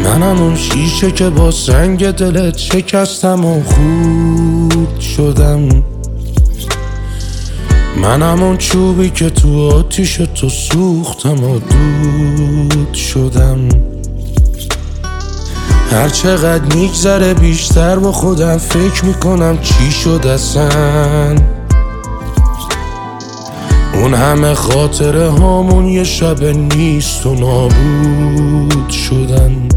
منم اون شیشه که با سنگ دلت شکستم و خورد شدم. منم اون چوبی که تو آتیش تو سوختم و دود شدم. هر چقدر میگذره بیشتر با خودم فکر میکنم چی شد اصلا. اون همه خاطره هامون یه شب نیست و نابود شدن.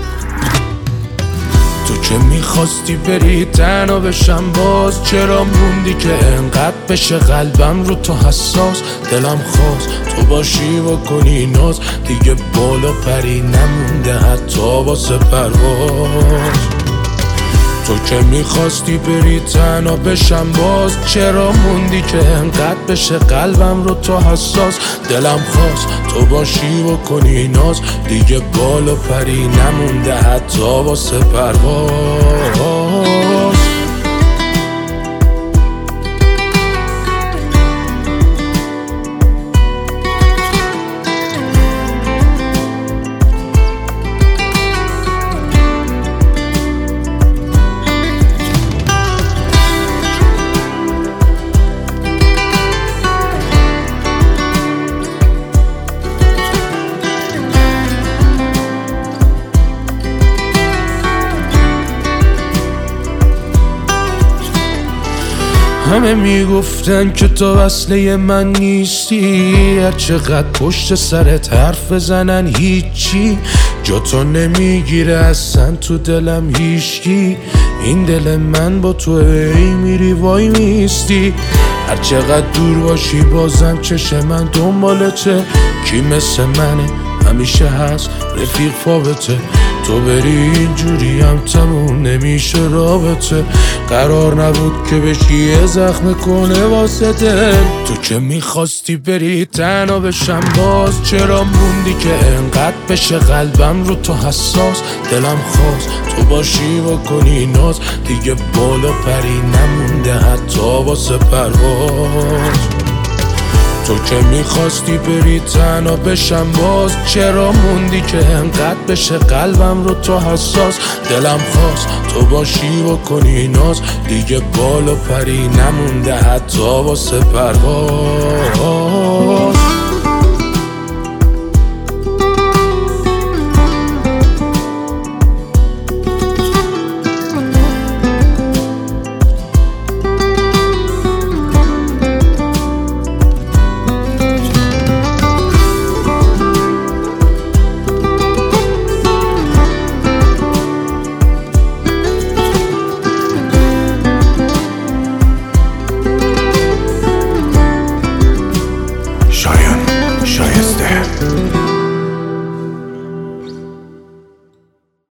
تو که میخواستی بری تنها بشم باز، چرا موندی که انقدر بشه قلبم رو تو حساس؟ دلم خواست تو باشی و کنی ناز، دیگه بالا پری نمونده حتی واسه پرواز. تو که میخواستی بری تنها بشم باز، چرا موندی که انقدر بشه قلبم رو تو حساس؟ دلم خواست تو باشی و کنی ناز، دیگه بالا پری نمونده حتی واسه پرواز. همه میگفتن که تو وصله من نیستی، هر چقدر پشت سرت حرف بزنن هیچی جا تو نمیگیره اصلا تو دلم هیچکی. این دل من با تو ای میری وای میستی، هر چقدر دور باشی بازم چشم من دنبالته. کی مثل منه همیشه هست رفیق فاوته، تو بری اینجوری هم تموم نمیشه رابطه. قرار نبود که بشی یه زخم کنه واسه دل. تو که میخواستی بری تنها بشم باز، چرا موندی که انقدر بشه قلبم رو تو حساس؟ دلم خواست تو باشی و کنی ناز، دیگه بالا پری نمونده حتی واسه پرواز. تو که میخواستی بری تنها بشم باز، چرا موندی که انقدر بشه قلبم رو تو حساس؟ دلم خواست تو باشی و کنی ناز، دیگه بالا پری نمونده حتی واسه پرواز.